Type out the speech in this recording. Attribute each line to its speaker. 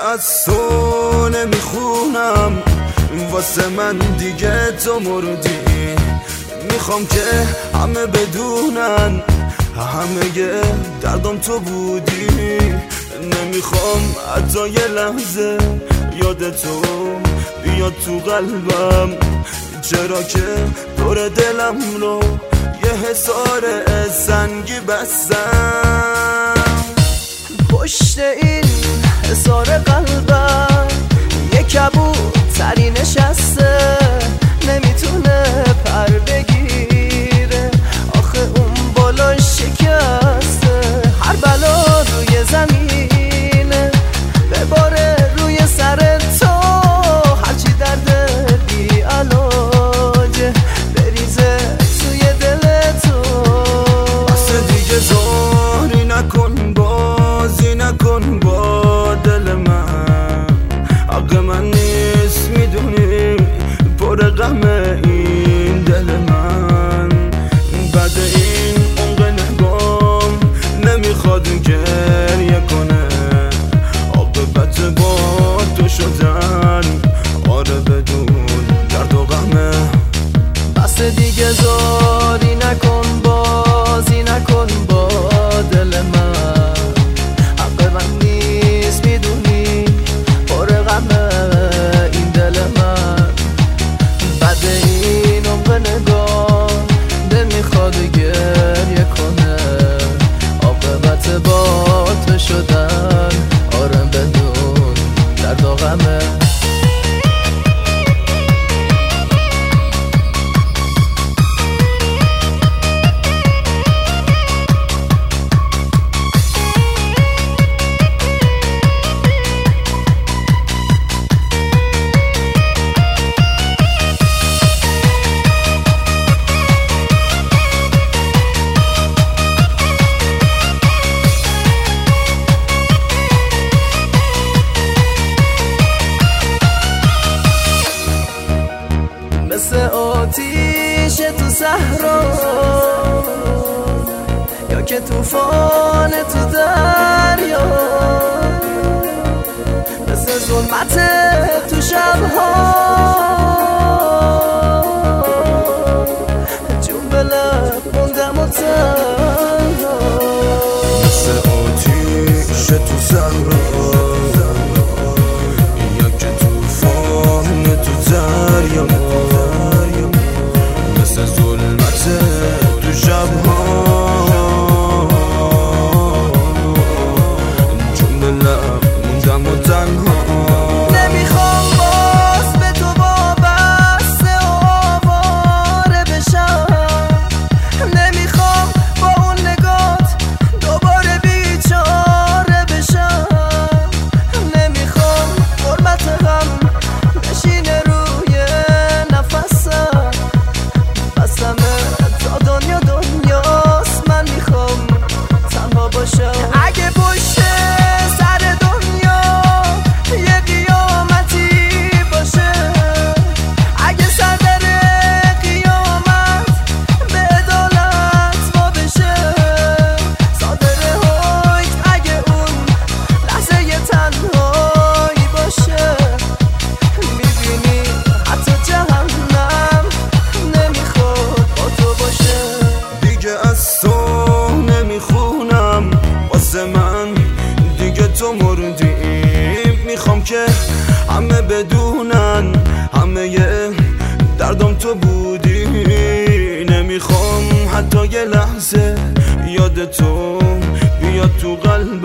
Speaker 1: از تو نمیخونم، واسه من دیگه تو مردی. میخوام که همه بدونن همه دردم تو بودی. نمیخوام حتی یه لحظه یاد تو بیاد تو قلبم، چرا که دور دلم رو یه حصار سنگی بستم.
Speaker 2: پشت این حصار قلبم یه کبوتری نشسته، نمیتونه پر بگیره، آخه اون بالا شکسته. هر بلا روی زمینه بباره روی سر تو، هرچی درد بی علاجه بریزه توی دل تو.
Speaker 1: بس دیگه زاری نکن، بازی نکن با دل من، حق من نیست میدونی، پر غم این دل من. بعد این عمق نگام نمیخواد گریه کنه، عاقبت با تو شدن آره بدون درد و غمه.
Speaker 2: بس دیگه زاری نکن، بازی نکن با دل من، حق من نیست میدونی، پر غم این دل من. بعد این عمق نگاه نمیخواد گریه کنه، عاقبت با تو شدن آره بدون درد و غمه. مثل آتیش تو صحرا یا که طوفان تو دریا، مثل ظلمت تو شبها جون به لب موندم و تنها.
Speaker 1: مثل آتیش تو صحرا یا که طوفان تو دریا، مثل ظلمت تو شبها جون به لب موندم و تنها.
Speaker 2: نمیخوام باز به تو وابسته و آواره بشم، نمیخوام با اون نگات دوباره بیچاره بشم، نمیخوام غربت غم بشینه روی نفسم. بسمه تا دنیا دنیاست، من میخوام تنها باشم. اگه پشت سر دنیا یه قیامتی باشه، اگه سردر قیامت به عدالت ما بشه، صادر حکم اگه اون لحظه یه تنهایی باشه، میبینی حتی جهنم نمیخواد با تو باشه.
Speaker 1: دیگه از تو نمیخونم، واسه من دیگه تو مردی. میخوام که همه بدونن همه دردم تو بودی. نمیخوام حتی یه لحظه یاد تو بیاد تو قلبم،